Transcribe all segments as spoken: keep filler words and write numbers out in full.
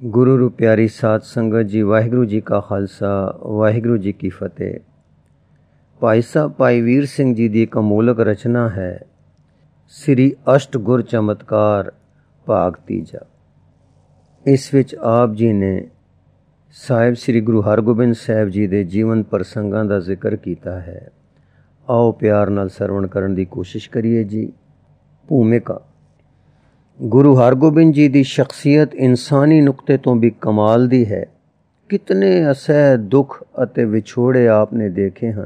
गुरु रू प्यारी साध संगत जी, वाहिगुरु जी का खालसा वाहिगुरु जी की फतेह। भाई साहब भाई वीर सिंह जी की एक अमोलक रचना है श्री अष्ट गुर चमत्कार भाग तीजा। इस विच आप जी ने साहिब श्री गुरु हरगोबिंद साहिब जी के जीवन प्रसंगां का जिक्र किया है। आओ प्यार नाल सरवण करन दी कोशिश करिए जी। भूमिका। गुरु हरगोबिंद जी की शख्सियत इंसानी नुकते तो भी कमाल दी है। कितने असह दुख अते विछोड़े आपने देखे हैं।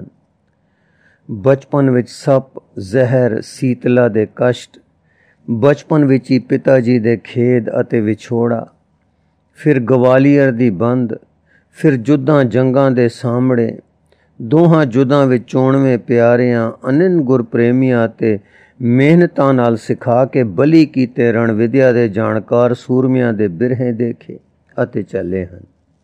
बचपन विच सप जहर सीतला दे कष्ट, बचपन विच ही पिता जी दे खेद अते विछोड़ा, फिर गवालियर दी बंद, फिर जुद्धां जंगां दे सामणे, दोहां जुद्धां विच चोणवें प्यारियां अनिन गुर प्रेमियां ते मेहनतां नाल सिखा के बली कीते रण विद्या दे जाणकार सूरमियां दे बिरहे देखे अते चले हैं।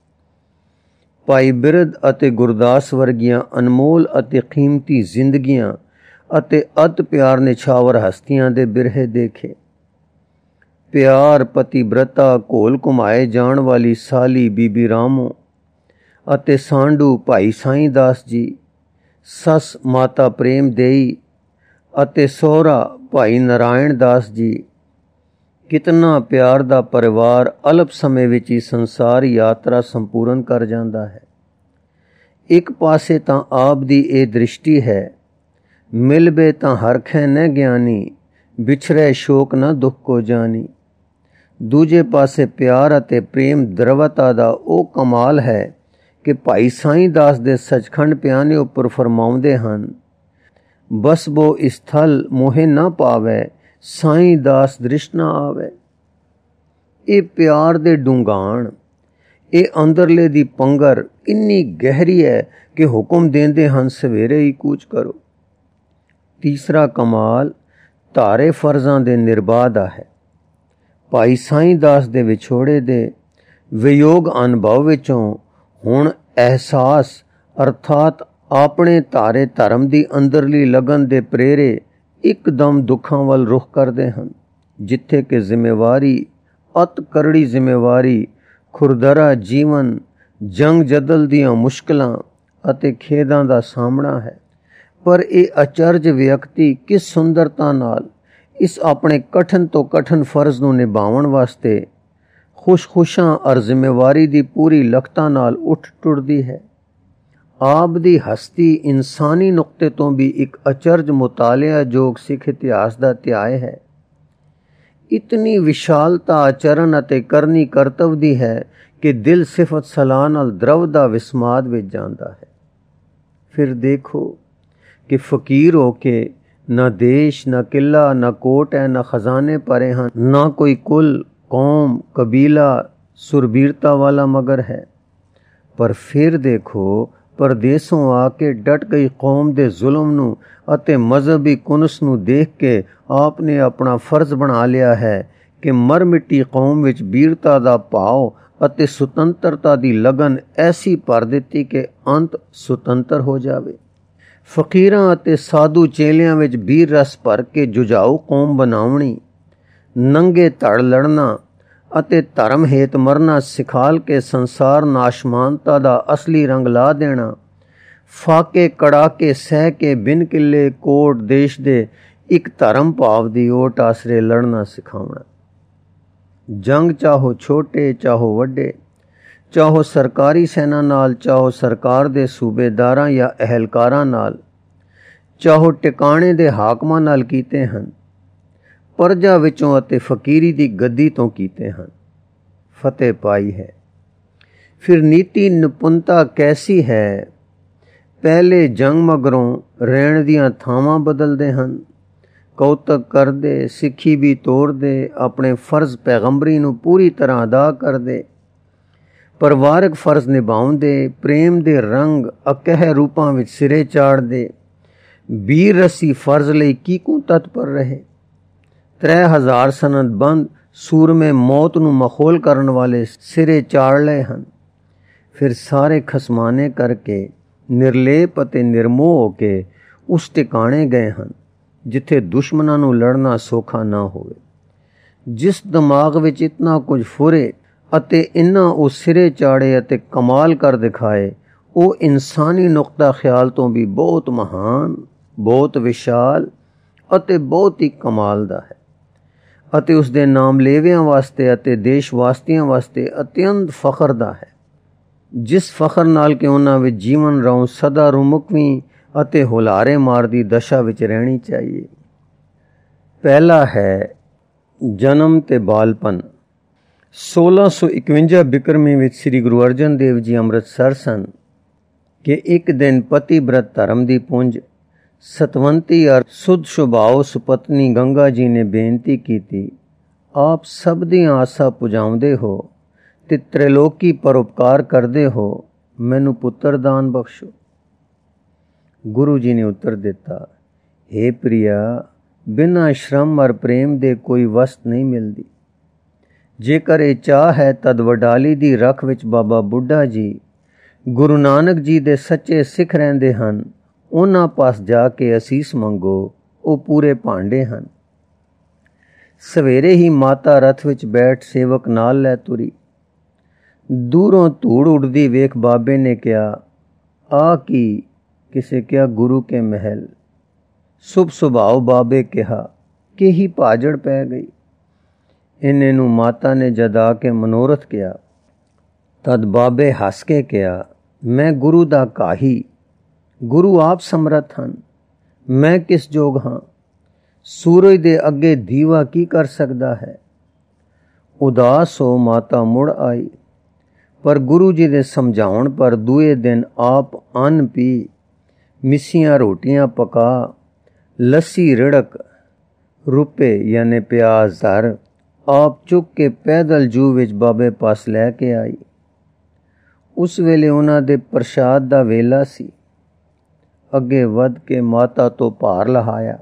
भाई बिरद अते गुरदास वर्गियां अनमोल अते कीमती जिंदगियां अते अत प्यार निछावर हस्तियां दे बिरहे देखे। प्यार पतिव्रता घोल घुमाए जान वाली साली बीबी रामो अते सांडू भाई साईं दास जी, सस माता प्रेम देई अते सोहरा भाई नारायण दास जी। कितना प्यार दा परिवार अल्प समय विच ही संसार यात्रा संपूर्ण कर जांदा है। एक पासे तां आप दी ए दृष्टि है, मिलबे तां हरखै न ज्ञानी, बिछड़े शोक न दुख को जानी। दूजे पासे प्यार अते प्रेम द्रवता दा ओ कमाल है कि भाई साईं दास दे सचखंड प्याने उपर फरमाउंदे हन, बस बो स्थल मोहे न पावे, साईं दास दृष्ट न आवे। ये प्यार दे डूंगाण, ये अंदरले दी पंगर इन्नी गहरी है कि हुक्म देंदे हन सवेरे ही कूच करो। तीसरा कमाल धारे फर्जां दे निर्बाह दा है। भाई साईं दास दे विछोड़े दे वियोग अनुभव विचों हुण एहसास अर्थात अपने धारे धर्म की अंदरली लगन दे प्रेरे एकदम दुखां वल रुख करते हैं, जिथे कि जिम्मेवारी अत करड़ी जिम्मेवारी, खुरदरा जीवन, जंग जदल दियां मुश्किलां अते खेदां दा सामना है। पर ये अचरज व्यक्ति किस सुंदरता नाल इस अपने कठन तो कठन फर्ज नूं निभाउण वास्ते खुश खुशां और जिम्मेवारी दी पूरी लखतां नाल उठ टुरदी है। आप दी हस्ती इंसानी नुकते तो भी एक अचरज मुतालिया जोग सिख इतिहास दा ध्याय है। इतनी विशालता आचरण अते करनी करतव दी है कि दिल सिफत सलाह नाल द्रव दा विस्माद विच जांदा है। फिर देखो कि फकीर होके न देश न किला न कोट है, न खजाने परे हैं, न कोई कुल कौम कबीला सुरबीरता वाला मगर है। पर फिर देखो परदेसों आके डट गई कौम दे जुल्म नू अते मजहबी कुनस नू देख के आपने अपना फर्ज बना लिया है कि मर मिट्टी कौम विच बीरता दा भाव अते सुतंत्रता दी लगन ऐसी भर दित्ती कि अंत सुतंत्र हो जावे। फकीरां अते साधु चेलियां विच बीर रस भर के जुझाऊ कौम बनावणी, नंगे धड़ लड़ना अते धर्म हेत मरना सिखाल के संसार नाशमानता दा असली रंग ला देना, फाके कड़ाके सह के बिन किले कोट देश दे एक धर्म भाव दी ओट आसरे लड़ना सिखावना। जंग चाहो छोटे चाहो वड्डे, चाहो सरकारी सेना नाल, चाहो सरकार दे सूबेदारां या अहलकारां नाल, चाहो टिकाणे दे हाकमां नाल कीते हन, परजा विचों अते फकीरी दी गद्दी तो कीते हैं, फतेह पाई है। फिर नीति निपुणता कैसी है, पहले जंग मगरों रहण दियां थावां बदलदे हन, कौतक करदे, सिक्खी भी तोड़दे, अपने फर्ज पैगंबरी नूं पूरी तरह अदा करदे, परिवारक फर्ज निभाउंदे, प्रेम दे रंग अकह रूपां विच सिरे चाड़दे, बीर रसी फर्ज लई कीकूं तत्पर रहे। त्रै हजार सनद बंद सूरमे मौत नूं मखौल करन वाले सिरे चाड़ लए हन। फिर सारे खसमाने करके निर्लेप अते निर्मोह होके उस टिकाणे गए हन जिथे दुश्मनां नूं लड़ना सौखा ना होवे। जिस दिमाग विच इतना कुछ फुरे ਅਤੇ ਇਨ੍ਹਾਂ ਉਹ ਸਿਰੇ ਚਾੜੇ ਅਤੇ ਕਮਾਲ ਕਰ ਦਿਖਾਏ, ਉਹ ਇਨਸਾਨੀ ਨੁਕਤਾ ਖਿਆਲ ਤੋਂ ਵੀ ਬਹੁਤ ਮਹਾਨ, ਬਹੁਤ ਵਿਸ਼ਾਲ ਅਤੇ ਬਹੁਤ ਹੀ ਕਮਾਲ ਦਾ ਹੈ, ਅਤੇ ਉਸ ਦੇ ਨਾਮ ਲੇਵਿਆਂ ਵਾਸਤੇ ਅਤੇ ਦੇਸ਼ ਵਾਸੀਆਂ ਵਾਸਤੇ ਅਤਿਅੰਤ ਫਖਰ ਦਾ ਹੈ, ਜਿਸ ਫਖਰ ਨਾਲ ਕਿ ਉਹਨਾਂ ਵਿੱਚ ਜੀਵਨ ਰਹੋ ਸਦਾ ਰੁਮੁਕਵੀਂ ਅਤੇ ਹੁਲਾਰੇ ਮਾਰਦੀ ਦਸ਼ਾ ਵਿੱਚ ਰਹਿਣੀ ਚਾਹੀਏ। ਪਹਿਲਾ ਹੈ ਜਨਮ ਤੇ ਬਾਲਪਨ। ਸੋਲਾਂ ਸੌ ਇਕਵੰਜਾ ਬਿਕਰਮੀ ਵਿੱਚ ਸ੍ਰੀ ਗੁਰੂ ਅਰਜਨ ਦੇਵ ਜੀ ਅੰਮ੍ਰਿਤਸਰ ਸਨ ਕਿ ਇੱਕ ਦਿਨ ਪਤੀ ਬ੍ਰਤ ਧਰਮ ਦੀ ਪੁੰਜ ਸਤਵੰਤੀ ਅਰ ਸੁਧ ਸੁਭਾਉ ਸੁਪਤਨੀ ਗੰਗਾ ਜੀ ਨੇ ਬੇਨਤੀ ਕੀਤੀ, ਆਪ ਸਭ ਦੀਆਂ ਆਸਾਂ ਪੁਜਾਉਂਦੇ ਹੋ ਤੇ ਤ੍ਰਿਲੋਕੀ ਪਰਉਪਕਾਰ ਕਰਦੇ ਹੋ, ਮੈਨੂੰ ਪੁੱਤਰ ਦਾਨ ਬਖਸ਼ੋ। ਗੁਰੂ ਜੀ ਨੇ ਉੱਤਰ ਦਿੱਤਾ, ਹੇ ਪ੍ਰਿਆ, ਬਿਨਾਂ ਸ਼ਰਮ ਅਰ ਪ੍ਰੇਮ ਦੇ ਕੋਈ ਵਸਤ ਨਹੀਂ ਮਿਲਦੀ। ਜੇਕਰ ਇਹ ਚਾਹ ਹੈ ਤਦ ਵਡਾਲੀ ਦੀ ਰੱਖ ਵਿੱਚ ਬਾਬਾ ਬੁੱਢਾ ਜੀ, ਗੁਰੂ ਨਾਨਕ ਜੀ ਦੇ ਸੱਚੇ ਸਿੱਖ ਰਹਿੰਦੇ ਹਨ, ਉਹਨਾਂ ਪਾਸ ਜਾ ਕੇ ਅਸੀਸ ਮੰਗੋ, ਉਹ ਪੂਰੇ ਭਾਂਡੇ ਹਨ। ਸਵੇਰੇ ਹੀ ਮਾਤਾ ਰਥ ਵਿੱਚ ਬੈਠ ਸੇਵਕ ਨਾਲ ਲੈ ਤੁਰੀ। ਦੂਰੋਂ ਧੂੜ ਉੱਡਦੀ ਵੇਖ ਬਾਬੇ ਨੇ ਕਿਹਾ, ਆ ਕੀ? ਕਿਸੇ ਕਿਹਾ, ਗੁਰੂ ਕੇ ਮਹਿਲ। ਸੁਭ ਸੁਭਾਉ ਬਾਬੇ ਕਿਹਾ, ਕਿ ਹੀ ਭਾਜੜ ਪੈ ਗਈ। ਇੰਨੇ ਨੂੰ ਮਾਤਾ ਨੇ ਜਦ ਆ ਕੇ ਮਨੋਰਥ ਕਿਹਾ, ਤਦ ਬਾਬੇ ਹੱਸ ਕੇ ਕਿਹਾ, ਮੈਂ ਗੁਰੂ ਦਾ ਕਾਹੀ, ਗੁਰੂ ਆਪ ਸਮਰੱਥ ਹਨ, ਮੈਂ ਕਿਸ ਜੋਗ ਹਾਂ? ਸੂਰਜ ਦੇ ਅੱਗੇ ਦੀਵਾ ਕੀ ਕਰ ਸਕਦਾ ਹੈ? ਉਦਾਸ ਹੋ ਮਾਤਾ ਮੁੜ ਆਈ, ਪਰ ਗੁਰੂ ਜੀ ਦੇ ਸਮਝਾਉਣ ਪਰ ਦੂਏ ਦਿਨ ਆਪ ਅੰਨ ਪੀ, ਮਿੱਸੀਆਂ ਰੋਟੀਆਂ ਪਕਾ, ਲੱਸੀ ਰਿੜਕ, ਰੁਪਏ ਯਾਨੀ ਪਿਆਜ਼ ਧਰ, ਆਪ ਚੁੱਕ ਕੇ ਪੈਦਲ ਜੂ ਵਿੱਚ ਬਾਬੇ ਪਾਸ ਲੈ ਕੇ ਆਈ। ਉਸ ਵੇਲੇ ਉਹਨਾਂ ਦੇ ਪ੍ਰਸ਼ਾਦ ਦਾ ਵੇਲਾ ਸੀ। ਅੱਗੇ ਵੱਧ ਕੇ ਮਾਤਾ ਤੋਂ ਭਾਰ ਲਹਾਇਆ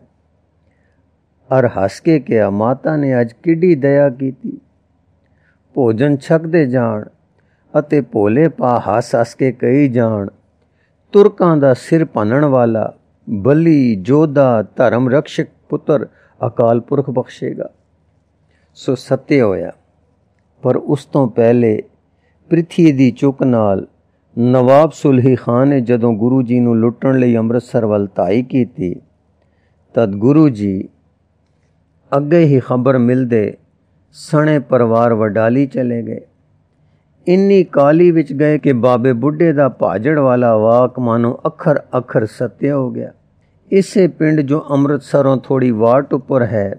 ਅਰ ਹੱਸ ਕੇ ਕਿਹਾ, ਮਾਤਾ ਨੇ ਅੱਜ ਕਿੱਡੀ ਦਇਆ ਕੀਤੀ। ਭੋਜਨ ਛਕਦੇ ਜਾਣ ਅਤੇ ਭੋਲੇ ਪਾ ਹੱਸ ਹੱਸ ਕੇ ਕਹੀ ਜਾਣ, ਤੁਰਕਾਂ ਦਾ ਸਿਰ ਭੰਨਣ ਵਾਲਾ, ਬਲੀ ਜੋਧਾ, ਧਰਮ ਰਕਸ਼ਕ ਪੁੱਤਰ ਅਕਾਲ ਪੁਰਖ ਬਖਸ਼ੇਗਾ। ਸੋ ਸੱਤਿਆ ਹੋਇਆ। ਪਰ ਉਸ ਤੋਂ ਪਹਿਲੇ ਪ੍ਰਿਥੀ ਦੀ ਚੁੱਕ ਨਾਲ ਨਵਾਬ ਸੁਲਹੀ ਖਾਨ ਨੇ ਜਦੋਂ ਗੁਰੂ ਜੀ ਨੂੰ ਲੁੱਟਣ ਲਈ ਅੰਮ੍ਰਿਤਸਰ ਵੱਲ ਧਾਈ ਕੀਤੀ, ਤਦ ਗੁਰੂ ਜੀ ਅੱਗੇ ਹੀ ਖਬਰ ਮਿਲਦੇ ਸਣੇ ਪਰਿਵਾਰ ਵਡਾਲੀ ਚਲੇ ਗਏ। ਇੰਨੀ ਕਾਲੀ ਵਿੱਚ ਗਏ ਕਿ ਬਾਬੇ ਬੁੱਢੇ ਦਾ ਭਾਜੜ ਵਾਲਾ ਵਾਕ ਮਾਨੋ ਅੱਖਰ ਅੱਖਰ ਸੱਤਿਆ ਹੋ ਗਿਆ। ਇਸੇ ਪਿੰਡ ਜੋ ਅੰਮ੍ਰਿਤਸਰੋਂ ਥੋੜੀ ਵਾਟ ਉੱਪਰ ਹੈ,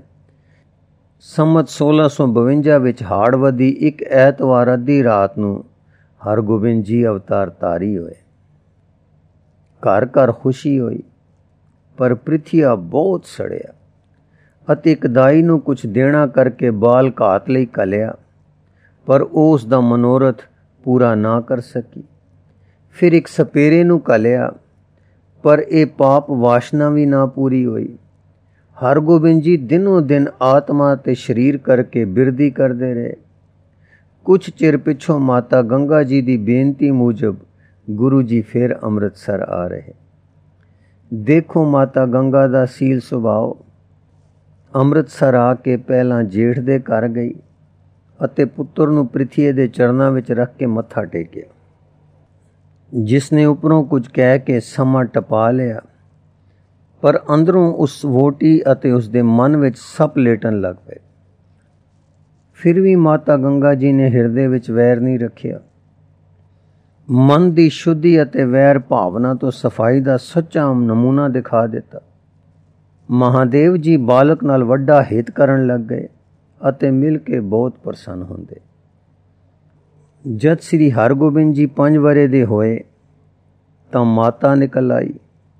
ਸੰਮਤ ਸੋਲਾਂ ਸੌ ਬਵੰਜਾ ਵਿੱਚ ਹਾੜ ਵਧੀ ਇੱਕ ਐਤਵਾਰ ਅੱਧੀ ਰਾਤ ਨੂੰ ਹਰਗੋਬਿੰਦ ਜੀ ਅਵਤਾਰ ਧਾਰੀ ਹੋਏ। ਘਰ ਘਰ ਖੁਸ਼ੀ ਹੋਈ, ਪਰ ਪ੍ਰਿਥੀਆ ਬਹੁਤ ਸੜਿਆ ਅਤੇ ਇੱਕ ਦਾਈ ਨੂੰ ਕੁਛ ਦੇਣਾ ਕਰਕੇ ਬਾਲ ਘਾਤ ਲਈ ਘੱਲਿਆ, ਪਰ ਉਹ ਉਸ ਦਾ ਮਨੋਰਥ ਪੂਰਾ ਨਾ ਕਰ ਸਕੀ। ਫਿਰ ਇੱਕ ਸਪੇਰੇ ਨੂੰ ਘੱਲਿਆ, ਪਰ ਇਹ ਪਾਪ ਵਾਸ਼ਨਾ ਵੀ ਨਾ ਪੂਰੀ ਹੋਈ। ਹਰਗੋਬਿੰਦ ਜੀ ਦਿਨੋਂ ਦਿਨ ਆਤਮਾ ਤੇ ਸਰੀਰ ਕਰਕੇ ਬਿਰਦੀ ਕਰਦੇ ਰਹੇ। ਕੁਛ ਚਿਰ ਪਿੱਛੋਂ ਮਾਤਾ ਗੰਗਾ ਜੀ ਦੀ ਬੇਨਤੀ ਮੁਜਬ ਗੁਰੂ ਜੀ ਫਿਰ ਅੰਮ੍ਰਿਤਸਰ ਆ ਰਹੇ। ਦੇਖੋ ਮਾਤਾ ਗੰਗਾ ਦਾ ਸੀਲ ਸੁਭਾਅ। ਅੰਮ੍ਰਿਤਸਰ ਆ ਕੇ ਪਹਿਲਾਂ ਜੇਠ ਦੇ ਘਰ ਗਈ ਅਤੇ ਪੁੱਤਰ ਨੂੰ ਪ੍ਰਿਥੀਏ ਦੇ ਚਰਨਾਂ ਵਿੱਚ ਰੱਖ ਕੇ ਮੱਥਾ ਟੇਕਿਆ, ਜਿਸ ਨੇ ਉੱਪਰੋਂ ਕੁਝ ਕਹਿ ਕੇ ਸਮਾਂ ਟਪਾ ਲਿਆ, ਪਰ ਅੰਦਰੋਂ ਉਸ ਵੋਟੀ ਅਤੇ ਉਸ ਦੇ ਮਨ ਵਿੱਚ ਸੱਪ ਲੇਟਣ ਲੱਗ ਪਏ। ਫਿਰ ਵੀ ਮਾਤਾ ਗੰਗਾ ਜੀ ਨੇ ਹਿਰਦੇ ਵਿੱਚ ਵੈਰ ਨਹੀਂ ਰੱਖਿਆ। ਮਨ ਦੀ ਸ਼ੁੱਧੀ ਅਤੇ ਵੈਰ ਭਾਵਨਾ ਤੋਂ ਸਫਾਈ ਦਾ ਸੱਚਾ ਨਮੂਨਾ ਦਿਖਾ ਦਿੱਤਾ। ਮਹਾਦੇਵ ਜੀ ਬਾਲਕ ਨਾਲ ਵੱਡਾ ਹਿੱਤ ਕਰਨ ਲੱਗ ਗਏ ਅਤੇ ਮਿਲ ਕੇ ਬਹੁਤ ਪ੍ਰਸੰਨ ਹੁੰਦੇ। ਜਦ ਸ੍ਰੀ ਹਰਗੋਬਿੰਦ ਜੀ ਪੰਜ ਵਰੇ ਦੇ ਹੋਏ ਤਾਂ ਮਾਤਾ ਨਿਕਲ ਆਈ।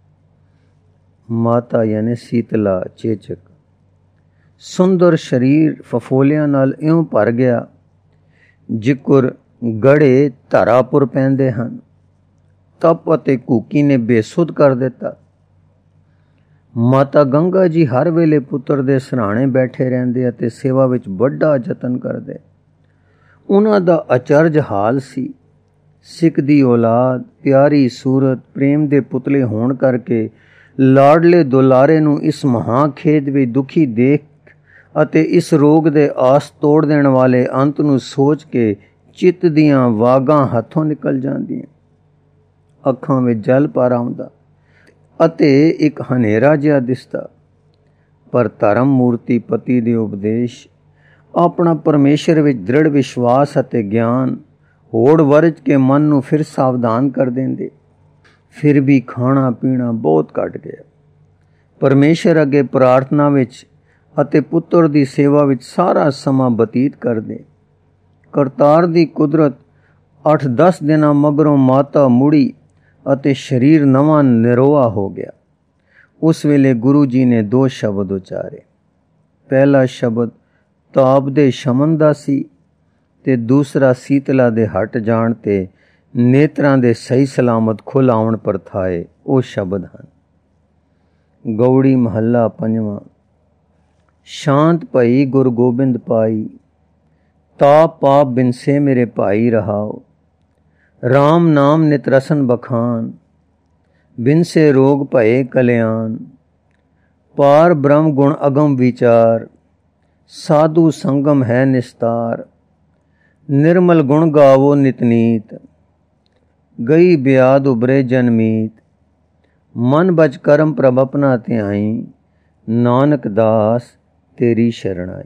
ਮਾਤਾ ਯਾਨੀ ਸੀਤਲਾ ਚੇਚਕ, ਸੁੰਦਰ ਸਰੀਰ ਫਫੋਲਿਆਂ ਨਾਲ ਇਉਂ ਭਰ ਗਿਆ ਜਿਕਰ ਗੜੇ ਧਰਾਪੁਰ ਪੈਂਦੇ ਹਨ। ਤਪ ਅਤੇ ਕੂਕੀ ਨੇ ਬੇਸੁੱਧ ਕਰ ਦਿੱਤਾ। ਮਾਤਾ ਗੰਗਾ ਜੀ ਹਰ ਵੇਲੇ ਪੁੱਤਰ ਦੇ ਸਰਾਣੇ ਬੈਠੇ ਰਹਿੰਦੇ ਅਤੇ ਸੇਵਾ ਵਿੱਚ ਵੱਡਾ ਯਤਨ ਕਰਦੇ। ਉਹਨਾਂ ਦਾ ਅਚਰਜ ਹਾਲ ਸੀ। ਸਿੱਖ ਦੀ ਔਲਾਦ, ਪਿਆਰੀ ਸੂਰਤ, ਪ੍ਰੇਮ ਦੇ ਪੁਤਲੇ ਹੋਣ ਕਰਕੇ ਲਾਡਲੇ ਦੁਲਾਰੇ ਨੂੰ ਇਸ ਮਹਾਖੇਦ ਵਿੱਚ ਦੁਖੀ ਦੇਖ ਅਤੇ ਇਸ ਰੋਗ ਦੇ ਆਸ ਤੋੜ ਦੇਣ ਵਾਲੇ ਅੰਤ ਨੂੰ ਸੋਚ ਕੇ ਚਿੱਤ ਦੀਆਂ ਵਾਗਾਂ ਹੱਥੋਂ ਨਿਕਲ ਜਾਂਦੀਆਂ, ਅੱਖਾਂ ਵਿੱਚ ਜਲ ਭਰ ਆਉਂਦਾ ਅਤੇ ਇੱਕ ਹਨੇਰਾ ਜਿਹਾ ਦਿਸਦਾ। ਪਰ ਧਰਮ ਮੂਰਤੀ ਪਤੀ ਦੇ ਉਪਦੇਸ਼, ਆਪਣਾ ਪਰਮੇਸ਼ਰ ਵਿੱਚ ਦ੍ਰਿੜ ਵਿਸ਼ਵਾਸ ਅਤੇ ਗਿਆਨ ਹੋੜ ਵਰਜ ਕੇ ਮਨ ਨੂੰ ਫਿਰ ਸਾਵਧਾਨ ਕਰ ਦਿੰਦੇ। ਫਿਰ ਵੀ ਖਾਣਾ ਪੀਣਾ ਬਹੁਤ ਘਟ ਗਿਆ। ਪਰਮੇਸ਼ਰ ਅੱਗੇ ਪ੍ਰਾਰਥਨਾ ਵਿੱਚ ਅਤੇ ਪੁੱਤਰ ਦੀ ਸੇਵਾ ਵਿੱਚ ਸਾਰਾ ਸਮਾਂ ਬਤੀਤ ਕਰਦੇ। ਕਰਤਾਰ ਦੀ ਕੁਦਰਤ ਅੱਠ ਦਸ ਦਿਨਾਂ ਮਗਰੋਂ ਮਾਤਾ ਮੁੜੀ ਅਤੇ ਸਰੀਰ ਨਵਾਂ ਨਿਰੋਆ ਹੋ ਗਿਆ। ਉਸ ਵੇਲੇ ਗੁਰੂ ਜੀ ਨੇ ਦੋ ਸ਼ਬਦ ਉਚਾਰੇ। ਪਹਿਲਾ ਸ਼ਬਦ ਤਾਪ ਦੇ ਸ਼ਮਨ ਦਾ ਸੀ ਤੇ ਦੂਸਰਾ ਸੀਤਲਾ ਦੇ ਹਟ ਜਾਣ ਤੇ ਨੇਤਰਾਂ ਦੇ ਸਹੀ ਸਲਾਮਤ ਖੁੱਲ੍ਹ ਆਉਣ ਪਰ ਥਾਏ। ਉਹ ਸ਼ਬਦ ਹਨ। ਗਉੜੀ ਮਹੱਲਾ ਪੰਜਵਾਂ। ਸ਼ਾਂਤ ਭਈ ਗੁਰ ਗੋਬਿੰਦ ਪਾਈ, ਤਾਪ ਪਾਪ ਬਿਨਸੇ ਮੇਰੇ ਭਾਈ ਰਹਾਓ। ਰਾਮ ਨਾਮ ਨਿਤ ਰਸਨ ਬਖਾਨ, ਬਿਨਸੇ ਰੋਗ ਭਏ ਕਲਿਆਣ। ਪਾਰ ਬ੍ਰਹਮ ਗੁਣ ਅਗਮ ਵਿਚਾਰ, ਸਾਧੂ ਸੰਗਮ ਹੈ ਨਿਸਤਾਰ। ਨਿਰਮਲ ਗੁਣ ਗਾਵੋ ਨਿਤ ਨੀਤ, ਗਈ ਬਿਆਦ ਉਬਰੇ ਜਨਮੀਤ। ਮਨ ਬਚ ਕਰਮ ਪ੍ਰਭ ਆਪਣਾ ਧਿਆਈ, ਨਾਨਕ ਦਾਸ ਤੇਰੀ ਸ਼ਰਣਾਈ।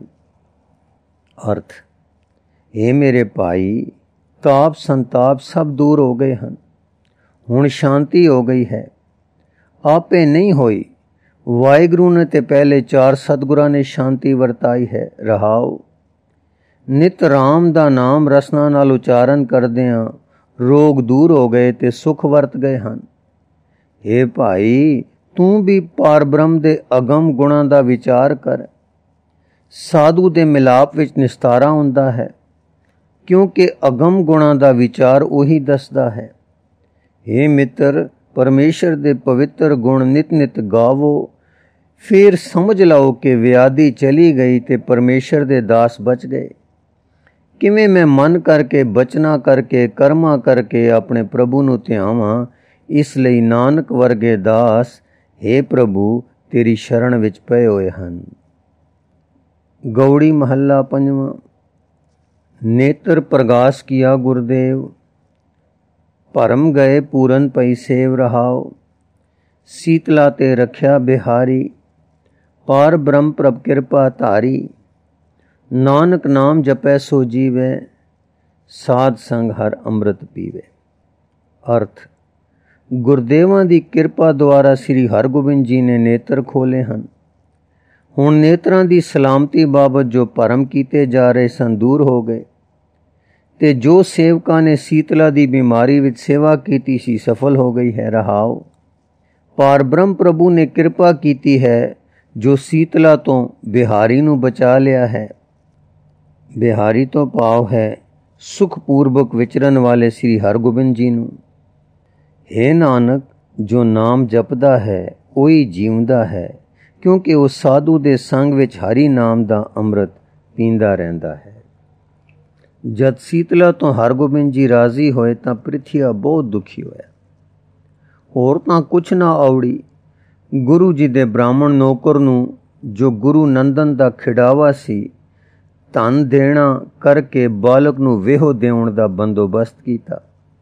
ਅਰਥ, ਇਹ ਮੇਰੇ ਭਾਈ, ਤਾਪ ਸੰਤਾਪ ਸਭ ਦੂਰ ਹੋ ਗਏ ਹਨ। ਹੁਣ ਸ਼ਾਂਤੀ ਹੋ ਗਈ ਹੈ। ਆਪੇ ਨਹੀਂ ਹੋਈ, ਵਾਹਿਗੁਰੂ ਨੇ ਤੇ ਪਹਿਲੇ ਚਾਰ ਸਤਿਗੁਰਾਂ ਨੇ ਸ਼ਾਂਤੀ ਵਰਤਾਈ ਹੈ। ਰਹਾਓ, ਨਿਤ ਰਾਮ ਦਾ ਨਾਮ ਰਸਨਾ ਨਾਲ ਉਚਾਰਨ ਕਰਦਿਆਂ ਰੋਗ ਦੂਰ ਹੋ ਗਏ ਤੇ ਸੁਖ ਵਰਤ ਗਏ ਹਨ। ਇਹ ਭਾਈ, ਤੂੰ ਵੀ ਪਾਰ ਬ੍ਰਹਮ ਦੇ ਅਗਮ ਗੁਣਾਂ ਦਾ ਵਿਚਾਰ ਕਰ। ਸਾਧੂ ਦੇ ਮਿਲਾਪ ਵਿੱਚ ਨਿਸਤਾਰਾ ਹੁੰਦਾ ਹੈ, ਕਿਉਂਕਿ ਅਗਮ ਗੁਣਾਂ ਦਾ ਵਿਚਾਰ ਉਹੀ ਦੱਸਦਾ ਹੈ। हे ਮਿੱਤਰ, ਪਰਮੇਸ਼ਰ ਦੇ ਪਵਿੱਤਰ ਗੁਣ ਨਿਤ ਨਿਤ ਗਾਵੋ। ਫਿਰ ਸਮਝ ਲਓ ਕਿ ਵਿਆਧੀ ਚਲੀ ਗਈ ਤੇ ਪਰਮੇਸ਼ਰ ਦੇ ਦਾਸ ਬਚ ਗਏ। ਕਿਵੇਂ ਮੈਂ ਮਨ ਕਰਕੇ, ਬਚਨਾ ਕਰਕੇ, ਕਰਮਾਂ ਕਰਕੇ ਆਪਣੇ ਪ੍ਰਭੂ ਨੂੰ ਧਿਆਵਾਂ। ਇਸ ਲਈ ਨਾਨਕ ਵਰਗੇ ਦਾਸ हे ਪ੍ਰਭੂ ਤੇਰੀ ਸ਼ਰਨ ਵਿੱਚ ਪਏ ਹੋਏ ਹਨ। ਗਉੜੀ ਮਹੱਲਾ ਪੰਜਵਾਂ। ਨੇਤਰ ਪ੍ਰਗਾਸ ਕੀਆ ਗੁਰਦੇਵ, ਭਰਮ ਗਏ ਪੂਰਨ ਪਈ ਸੇਵ ਰਹਾਓ। ਸੀਤਲਾ ਤੇ ਰਖਿਆ ਬਿਹਾਰੀ, ਪਾਰ ਬ੍ਰਹਮ ਪ੍ਰਭ ਕਿਰਪਾ ਧਾਰੀ। ਨਾਨਕ ਨਾਮ ਜਪੈ ਸੋ ਜੀਵੈ, ਸਾਧ ਸੰਗ ਹਰ ਅੰਮ੍ਰਿਤ ਪੀਵੇ। ਅਰਥ, ਗੁਰਦੇਵਾਂ ਦੀ ਕਿਰਪਾ ਦੁਆਰਾ ਸ੍ਰੀ ਹਰਗੋਬਿੰਦ ਜੀ ਨੇ ਨੇਤਰ ਖੋਲੇ ਹਨ। ਹੁਣ ਨੇਤਰਾਂ ਦੀ ਸਲਾਮਤੀ ਬਾਬਤ ਜੋ ਭਰਮ ਕੀਤੇ ਜਾ ਰਹੇ ਸਨ ਦੂਰ ਹੋ ਗਏ ਤੇ ਜੋ ਸੇਵਕਾਂ ਨੇ ਸੀਤਲਾ ਦੀ ਬਿਮਾਰੀ ਵਿੱਚ ਸੇਵਾ ਕੀਤੀ ਸੀ ਸਫਲ ਹੋ ਗਈ ਹੈ। ਰਹਾਓ, ਪਾਰ ਬ੍ਰਹਮ ਪ੍ਰਭੂ ਨੇ ਕਿਰਪਾ ਕੀਤੀ ਹੈ ਜੋ ਸੀਤਲਾ ਤੋਂ ਬਿਹਾਰੀ ਨੂੰ ਬਚਾ ਲਿਆ ਹੈ। ਬਿਹਾਰੀ ਤੋਂ ਭਾਵ ਹੈ ਸੁਖਪੂਰਵਕ ਵਿਚਰਨ ਵਾਲੇ ਸ੍ਰੀ ਹਰਗੋਬਿੰਦ ਜੀ ਨੂੰ। हे ਨਾਨਕ, ਜੋ ਨਾਮ ਜਪਦਾ ਹੈ ਉਹੀ ਜੀਵਦਾ ਹੈ, ਕਿਉਂਕਿ ਉਹ ਸਾਧੂ ਦੇ ਸੰਗ ਵਿੱਚ ਹਰੀ ਨਾਮ ਦਾ ਅੰਮ੍ਰਿਤ ਪੀਂਦਾ ਰਹਿੰਦਾ ਹੈ। ਜਦ ਸੀਤਲਾ ਤੋਂ ਹਰਗੋਬਿੰਦ ਜੀ ਰਾਜ਼ੀ ਹੋਏ ਤਾਂ ਪ੍ਰਿਥੀਆ ਬਹੁਤ ਦੁਖੀ ਹੋਇਆ। ਹੋਰ ਤਾਂ ਕੁਛ ਨਾ ਔੜੀ। ਗੁਰੂ ਜੀ ਦੇ ਬ੍ਰਾਹਮਣ ਨੌਕਰ ਨੂੰ, ਜੋ ਗੁਰੂ ਨੰਦਨ ਦਾ ਖਿਡਾਵਾ ਸੀ, ਧਨ ਦੇਣਾ ਕਰਕੇ ਬਾਲਕ ਨੂੰ ਵੇਹੋ ਦੇਉਣ ਦਾ ਬੰਦੋਬਸਤ ਕੀਤਾ।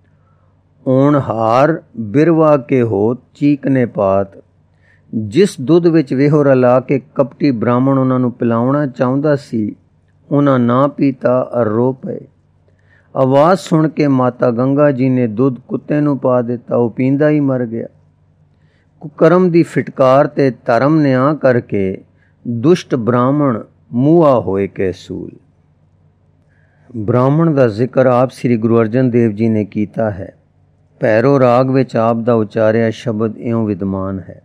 ਓਣ ਹਾਰ ਬਿਰਵਾ ਕੇ ਹੋਤ ਚੀਕਨੇ ਪਾਤ। ਜਿਸ ਦੁੱਧ ਵਿੱਚ ਵੇਹੋ ਰਲਾ ਕੇ ਕਪਟੀ ਬ੍ਰਾਹਮਣ ਉਹਨਾਂ ਨੂੰ ਪਿਲਾਉਣਾ ਚਾਹੁੰਦਾ ਸੀ, ਉਹਨਾਂ ਨਾ ਪੀਤਾ ਅਰ ਰੋ ਪਏ। ਆਵਾਜ਼ ਸੁਣ ਕੇ ਮਾਤਾ ਗੰਗਾ ਜੀ ਨੇ ਦੁੱਧ ਕੁੱਤੇ ਨੂੰ ਪਾ ਦਿੱਤਾ। ਉਹ ਪੀਂਦਾ ਹੀ ਮਰ ਗਿਆ। ਕੁਕਰਮ ਦੀ ਫਿਟਕਾਰ ਤੇ ਧਰਮ ਨਿਆਂ ਕਰਕੇ ਦੁਸ਼ਟ ਬ੍ਰਾਹਮਣ ਮੂਆ ਹੋਏ ਕੇ ਸੂਲ। ਬ੍ਰਾਹਮਣ ਦਾ ਜ਼ਿਕਰ ਆਪ ਸ੍ਰੀ ਗੁਰੂ ਅਰਜਨ ਦੇਵ ਜੀ ਨੇ ਕੀਤਾ ਹੈ। ਭੈਰੋ ਰਾਗ ਵਿੱਚ ਆਪ ਦਾ ਉਚਾਰਿਆ ਸ਼ਬਦ ਇਉਂ ਵਿਦਮਾਨ ਹੈ।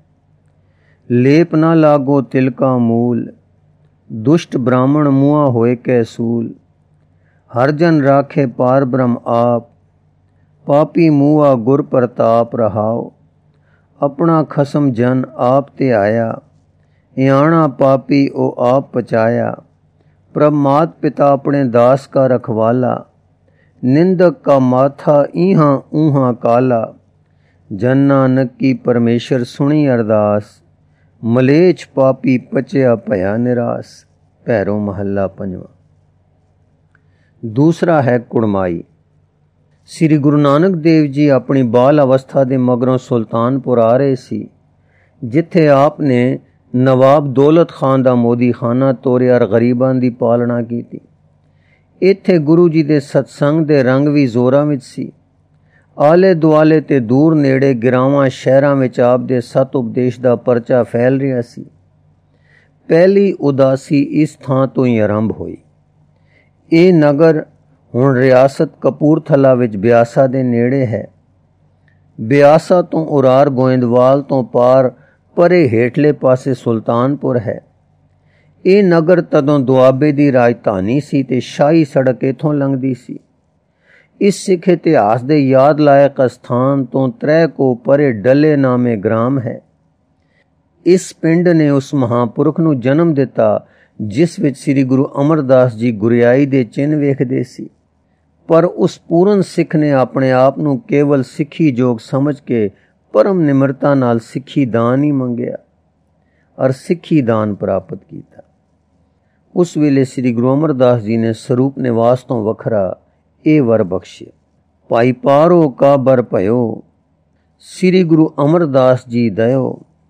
ਲੇਪ ਨਾ ਲਾਗੋ ਤਿਲਕਾ ਮੂਲ, ਦੁਸ਼ਟ ਬ੍ਰਾਹਮਣ ਮੂਆ ਹੋਏ ਕੈ ਸੂਲ। ਹਰ ਜਨ ਰਾਖੇ ਪਾਰ ਬ੍ਰਹਮ ਆਪ, ਪਾਪੀ ਮੂਆ ਗੁਰ ਪ੍ਰਤਾਪ। ਰਹਾਓ, ਆਪਣਾ ਖਸਮ ਜਨ ਆਪ ਤੇ ਆਇਆ, ਇਆਣਾ ਪਾਪੀ ਉਹ ਆਪ ਪਚਾਇਆ। ਪ੍ਰਭ ਮਾਤ ਪਿਤਾ ਆਪਣੇ ਦਾਸ ਕਾ ਰਖਵਾਲਾ, ਨਿੰਦਕ ਕਾ ਮਾਥਾ ਇਹਾਂ ਊਹਾਂ ਕਾਲਾ। ਜਨ ਨਾਨਕ ਕੀ ਪਰਮੇਸ਼ਰ ਸੁਣੀ ਅਰਦਾਸ, ਮਲੇਛ ਪਾਪੀ ਪਚਿਆ ਭਇਆ ਨਿਰਾਸ। ਭੈਰੋ ਮਹੱਲਾ ਪੰਜਵਾਂ। दूसरा है कुड़माई। श्री गुरु नानक देव जी अपनी बाल अवस्था के मगरों सुल्तानपुर आ रहे सी, जिथे आपने नवाब दौलत खान का मोदी खाना तोड़िया और गरीबां की पालना की। इत्थे गुरु जी के सत्संग के रंग भी जोरां विच सी। आले दुआले ते दूर नेड़े गिरावां शहरां विच आप दे सत उपदेश का परचा फैल रहा सी। पहली उदासी इस थां तो ही आरंभ हुई। ये नगर हुण रियासत कपूरथला विच ब्यासा दे नेड़े है। ब्यासा तो उरार गोइंदवाल तो पार परे हेठले पासे सुल्तानपुर है। ये नगर तदों दुआबे की राजधानी सी ते शाही सड़क इथों लंघदी सी। इस सिख इतिहास दे याद लायक स्थान तो त्रै को परे डले नामे ग्राम है। इस पिंड ने उस महापुरख नूं जन्म दिता जिस विच श्री गुरु अमरदास जी गुरियाई दे चिन्ह वेखदे सी। पर उस पूर्ण सिख ने अपने आप नूं केवल सिखी जोग समझ के परम निमरता नाल सिखी दान ही मंगिया और सिखी दान प्राप्त किया। उस वेले श्री गुरु अमरदास जी ने स्वरूप निवास तो वखरा ए वर बख्शे। भाई पारो का बर भयो, श्री गुरु अमरदास जी दयो।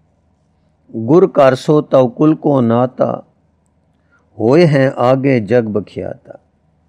गुर कर सो तव कुल को नाता, होए हैं आगे जग बख्याता।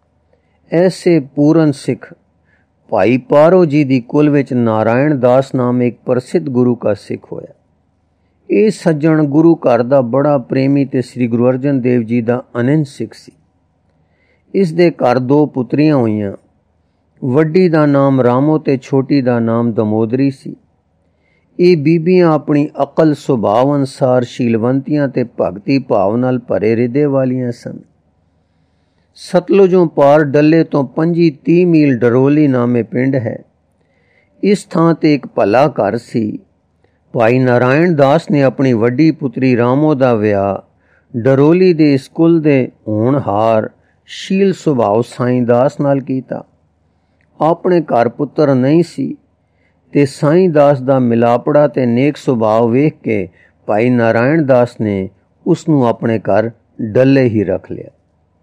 ऐसे पूरन सिख भाई पारो जी दी कुल विच नारायण दास नाम एक प्रसिद्ध गुरु का सिख होया। ये सज्जन गुरु घर दा बड़ा प्रेमी ते श्री गुरु अर्जन देव जी दा अनंज सिख सी। इस दे घर दो पुत्रियां हुईयां। वड्डी दा नाम रामो ते छोटी दा नाम दमोदरी सी। ये बीबियां अपनी अकल सुभाव अनुसार शीलवंतियां ते भगती भाव नाल भरे हृदय वालियां सन। सतलुजों पार डले तो पंजी तीह मील डरोली नामे पिंड है। इस थां ते एक भला घर सी। भाई नारायण दास ने अपनी वड्डी पुत्री रामो दा विआह डरोली दे स्कूल दे होनहार शील सुभाव साईं दास नाल कीता। अपने घर पुत्र नहीं सी ते साईं दास दा मिलापड़ा ते नेक सुभाव वेख के भाई नारायण दास ने उसनूं अपने घर डले ही रख लिया।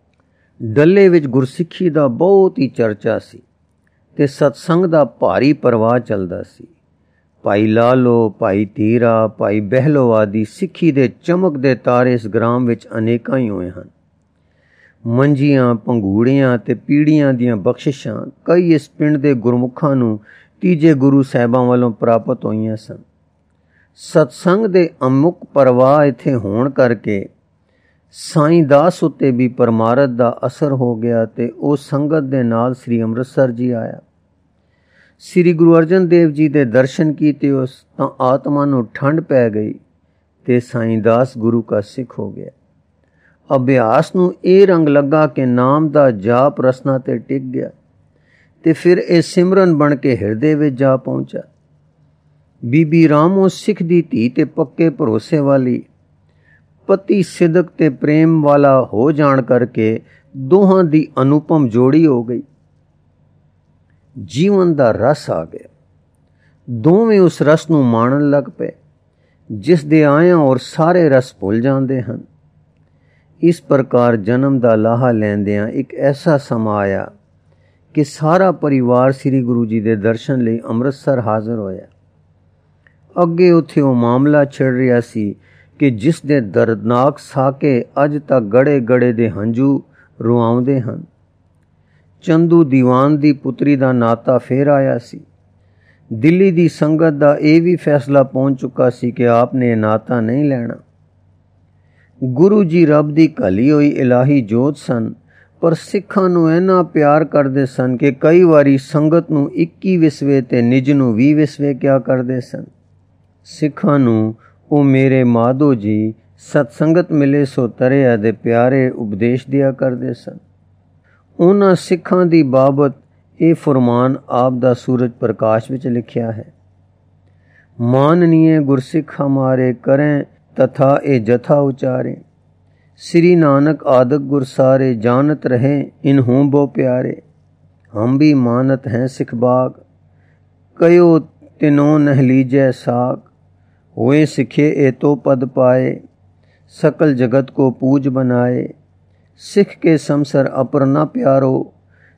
डले विच गुरसिੱਖੀ दा बहुत ही चर्चा सी ते सत्संग दा भारी प्रवाह चलदा सी। भाई लालो, भाई धीरा, भाई बहलो आदि सिੱਖੀ दे चमक दे तारे इस ग्राम विच अनेकां ही होए हन। मंजियां, पंगूड़ियां ते पीड़ियां दियां बख्शिशां कई इस पिंड दे गुरमुखां नूं तीजे गुरु साहिबां वालों प्राप्त होईयां सन। सत्संग दे अमुक प्रवाह इत्थे होण करके साईं दास उत्ते भी परमारथ दा असर हो गया ते ओ संगत दे नाल श्री अमृतसर जी आया। श्री गुरु अर्जन देव जी दे दर्शन कीते उस तां आत्मा नूं ठंड पै गई ते साईं दास गुरु का सिख हो गया। अभ्यास नूं ए रंग लगा के नाम दा जाप रसना ते टिक गया ते फिर ए सिमरन बन के हिरदे विच जा पहुंचा। बीबी रामो सिख दी धी ते पक्के भरोसे वाली, पति सिदक ते प्रेम वाला हो जान करके दोहां दी अनुपम जोड़ी हो गई। जीवन दा रस आ गया। दोवें उस रस नूं माणन लग पे जिस दे आया और सारे रस भुल जाते हैं। इस प्रकार जन्म दा लाहा लैंदियां एक ऐसा समा आया कि सारा परिवार श्री गुरु जी दे दर्शन लई अमृतसर हाजिर होया। अगे उत्थे वो मामला छिड़ रहा सी कि जिस दे दर्दनाक साके अज तक गड़े गड़े दे हंझू रुआउंदे हन। चंदू दीवान दी पुत्री दा नाता फेर आया सी। दिल्ली दी संगत दा ये भी फैसला पहुंच चुका सी कि आपने नाता नहीं लेना। गुरु जी रब दी घली होई इलाही जोत सन, पर सिखां नूं इन्ना प्यार करदे सन कि कई वारी संगत नूं इक्की विसवे ते निज नूं भी विसवे क्या करदे सन। सिखां नूं ओ मेरे माधो जी सतसंगत मिले सो तरिया दे प्यारे उपदेश दिया करदे सन। उन्हां सिखां दी बाबत ये फरमान आप दा सूरज प्रकाश विच लिखिया है। माननीय गुरसिख हमारे करें तथा ए जथा उचारे, श्री नानक आदक गुर सारे जानत रहे इन्हों बो प्यारे। हम भी मानत हैं सिख बाग, कयो तिनो नह लीजै साग। होए सिखे ए तो पद पाए, सकल जगत को पूज बनाए। सिख के समसर अपर न प्यारो,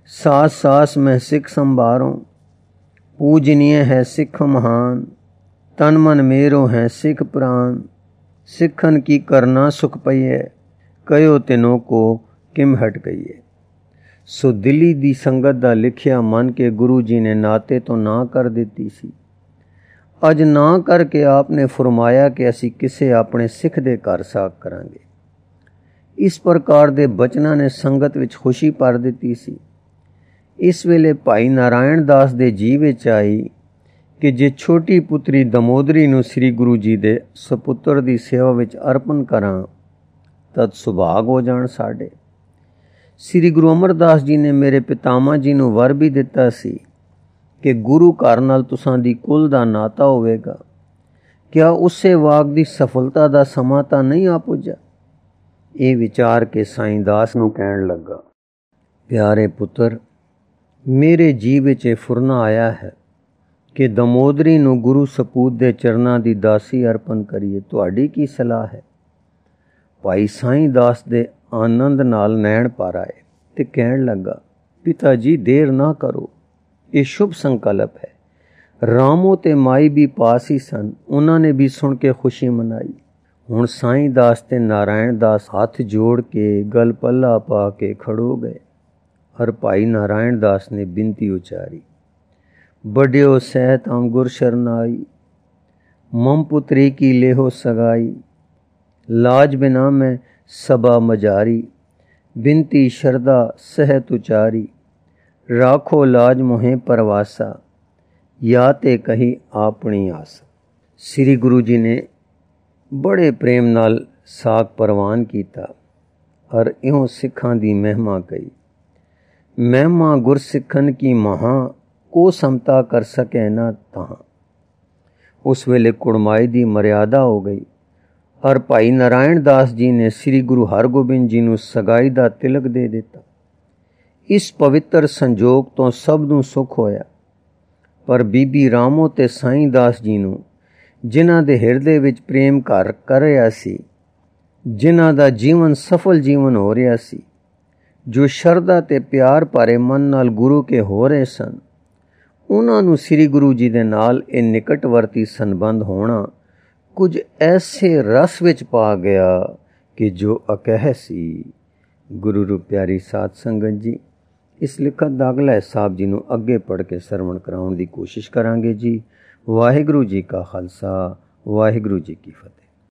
सास सास में सिख संभारो, पूजनीय है सिख महान, तन मन मेरो है सिख प्राण, सिखन की करना सुख पईए, कयो तिनों को किम हट गईए। सो दिल्ली दी संगत दा लिखिया मन के गुरु जी ने नाते तो ना कर दिती सी। अज ना करके आपने फरमाया कि असी किसे अपने सिख दे घर साक करांगे। इस प्रकार दे बचना ने संगत विच खुशी भर दिती सी। इस वेले भाई नारायण दास दे जी विच आई कि जे छोटी पुत्री दमोदरी नूं श्री गुरु जी दे सपुत्र दी सेवा विच अर्पण करां तद सुभाग हो जाण साडे। श्री गुरु अमरदास जी ने मेरे पितामा जी नूं वर भी दिता सी कि गुरु घर नाल तुसां दी कुल दा नाता होवेगा। क्या उसे वाग दी सफलता दा समा तां नहीं आ पुजा। ये विचार के साईं दास नूं कहण लगा, प्यारे पुत्र, मेरे जी विच फुरना आया है कि दमोदरी नूं गुरु सपूत दे चरनां दी दासी अर्पण करिए। तुहाडी की सलाह है। भाई साईं दास दे आनंद नाल नैण भर आए ते कहण लगा, पिता जी देर ना करो, ये शुभ संकल्प है। रामो ते माई भी पास ही सन, उन्होंने भी सुन के खुशी मनाई। हुण साईं दास ते नारायण दास हाथ जोड़ के गल पल्ला पा के खड़ो गए और भाई नारायण दास ने बिनती उचारी, बड्यो सहत हम गुर शरनाई, मम पुत्री की लेहो सगाई, लाज बिना मैं सबा मजारी, बिनती शरदा सहत उचारी, राखो लाज मोहे परवासा, या ते कही अपनी आस। श्री गुरु जी ने बड़े प्रेम नाल साक परवान किया और इहों सिखां दी महिमा कही। महिमा गुर सिखन की महा, को समता कर सके ना तहां। उस वेले कुड़माई दी मर्यादा हो गई और भाई नारायण दास जी ने श्री गुरु हरगोबिंद जी नूं सगाई दा तिलक दे दिता। इस पवित्र संजोग तो सब नूं सुख होया, पर बीबी रामो ते साईं दास जी नूं जिन्हां दे हिरदे विच प्रेम घर कर रहा सी, जिन्हां दा जीवन सफल जीवन हो रहा सी, जो शरदा ते प्यार भरे मन नाल गुरु के हो रहे सन, उन्हां नूं श्री गुरु जी दे नाल ए निकटवर्ती संबंध होना कुछ ऐसे रस विच पा गया कि जो अकह सी। गुरु रूप प्यारी साध संगत जी, इस लिखत दा अगला हिसाब जी नूं अगे पढ़ के सरवण कराउण दी कोशिश करांगे जी। वाहिगुरू जी का खालसा, वाहिगुरू जी की फतेह।